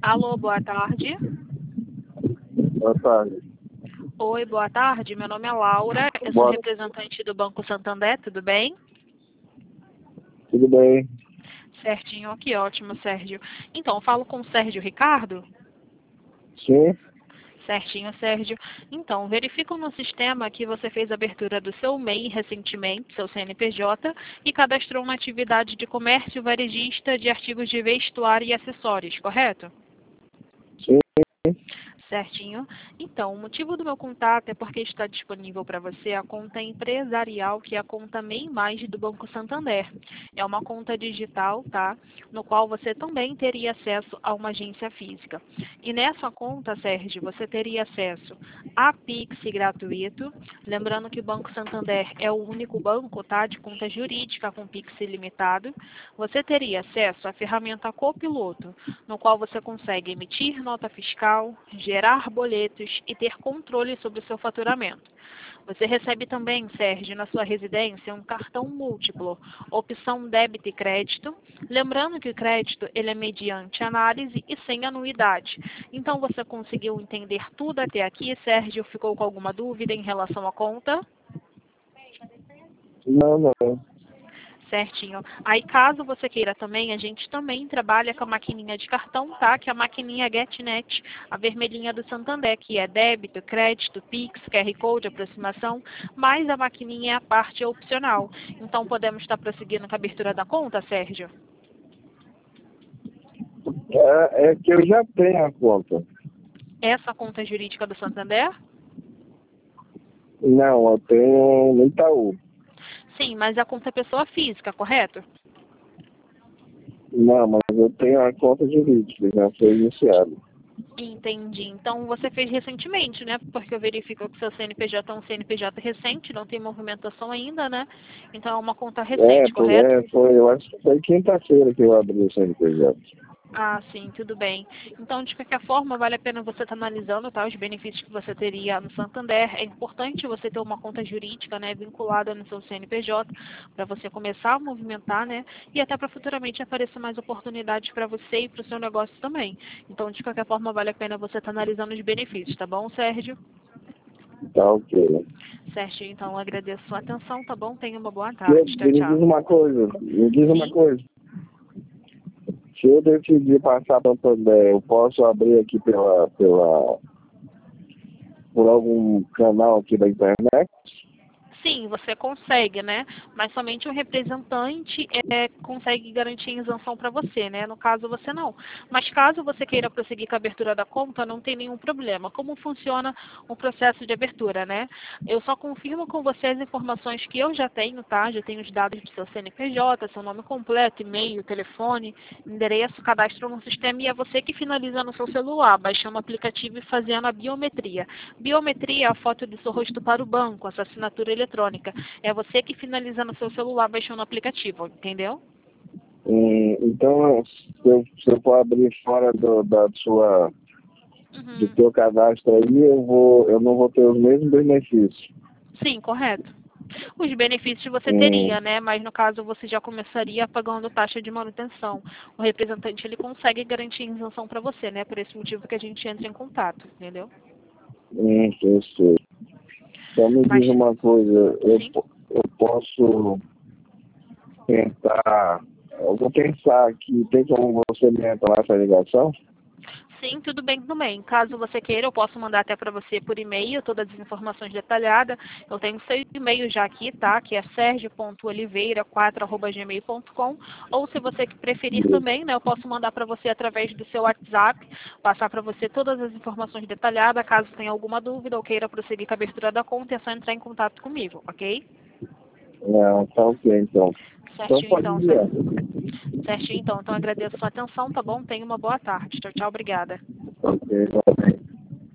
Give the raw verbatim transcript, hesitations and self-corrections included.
Alô, boa tarde. Boa tarde. Oi, boa tarde. Meu nome é Laura, eu sou Boa... representante do Banco Santander, tudo bem? Tudo bem? Certinho, que ótimo, Sérgio. Então, eu falo com o Sérgio Ricardo? Sim? Certinho, Sérgio. Então, verifico no sistema que você fez a abertura do seu M E I recentemente, seu C N P J, e cadastrou uma atividade de comércio varejista de artigos de vestuário e acessórios, correto? Sim. Certinho. Então, o motivo do meu contato é porque está disponível para você a conta empresarial, que é a conta M E I Mais do Banco Santander. É uma conta digital, tá? No qual você também teria acesso a uma agência física. E nessa conta, Sérgio, você teria acesso a Pix gratuito. Lembrando que o Banco Santander é o único banco, tá? De conta jurídica com Pix ilimitado. Você teria acesso à ferramenta Copiloto, no qual você consegue emitir nota fiscal, gerar boletos e ter controle sobre o seu faturamento. Você recebe também, Sérgio, na sua residência, um cartão múltiplo, opção débito e crédito. Lembrando que o crédito ele é mediante análise e sem anuidade. Então, você conseguiu entender tudo até aqui, Sérgio? Ficou com alguma dúvida em relação à conta? Não, não. Certinho. Aí, caso você queira também, a gente também trabalha com a maquininha de cartão, tá? Que é a maquininha GetNet, a vermelhinha do Santander, que é débito, crédito, Pix, Q R Code, aproximação, mas a maquininha é a parte opcional. Então, podemos estar prosseguindo com a abertura da conta, Sérgio? É, é que eu já tenho a conta. Essa conta jurídica do Santander? Não, eu tenho no Itaú. Sim, mas a conta é pessoa física, correto? Não, mas eu tenho a conta jurídica, já foi iniciada. Entendi. Então você fez recentemente, né? Porque eu verifico que o seu C N P J é um C N P J recente, não tem movimentação ainda, né? Então é uma conta É, recente, por, correto? é, foi, eu acho que foi quinta-feira que eu abri o C N P J. Ah, sim, tudo bem. Então, de qualquer forma, vale a pena você estar analisando, tá, os benefícios que você teria no Santander. É importante você ter uma conta jurídica, né, vinculada no seu C N P J, para você começar a movimentar, né, e até para futuramente aparecer mais oportunidades para você e para o seu negócio também. Então, de qualquer forma, vale a pena você estar analisando os benefícios, tá bom, Sérgio? Tá ok. Sérgio, então, eu agradeço a sua atenção, tá bom? Tenha uma boa Se eu, tarde. Tchau, me diz tchau. uma coisa, me diz uma Sim? coisa. Se eu decidir passar para o Santander, eu posso abrir aqui pela, pela, por algum canal aqui da internet? Sim, você consegue, né? Mas somente o representante é, consegue garantir a isenção para você, né? No caso, você não. Mas caso você queira prosseguir com a abertura da conta, não tem nenhum problema. Como funciona o processo de abertura, né? Eu só confirmo com você as informações que eu já tenho, tá? Já tenho os dados do seu C N P J, seu nome completo, e-mail, telefone, endereço, cadastro no sistema e é você que finaliza no seu celular, baixando o aplicativo e fazendo a biometria. Biometria é a foto do seu rosto para o banco, a sua assinatura eletrônica. É você que finaliza no seu celular baixando o aplicativo, entendeu? Hum, então, se eu, se eu for abrir fora do, da sua, do Uhum. teu cadastro aí, eu, vou, eu não vou ter os mesmos benefícios. Sim, correto. Os benefícios você Hum, teria, né? Mas no caso você já começaria pagando taxa de manutenção. O representante ele consegue garantir isenção para você, né? Por esse motivo que a gente entra em contato, entendeu? hum, eu sei. Então me Mas diz uma coisa, eu, sim. po- eu posso tentar, eu vou pensar aqui, tem como você me entrar nessa ligação? Sim, tudo bem também. Caso você queira, eu posso mandar até para você por e-mail todas as informações detalhadas. Eu tenho seu e-mail já aqui, tá? Que é sergio ponto oliveira quatro arroba gmail ponto com. Ou se você preferir também, né? Eu posso mandar para você através do seu WhatsApp, passar para você todas as informações detalhadas. Caso tenha alguma dúvida ou queira prosseguir com a abertura da conta, é só entrar em contato comigo, ok? Não, tá ok então. Então Certinho pode então, enviar. Sérgio. Certinho então. Então agradeço a sua atenção, tá bom? Tenha uma boa tarde. Tchau, tchau. Obrigada. Ok, tá bem.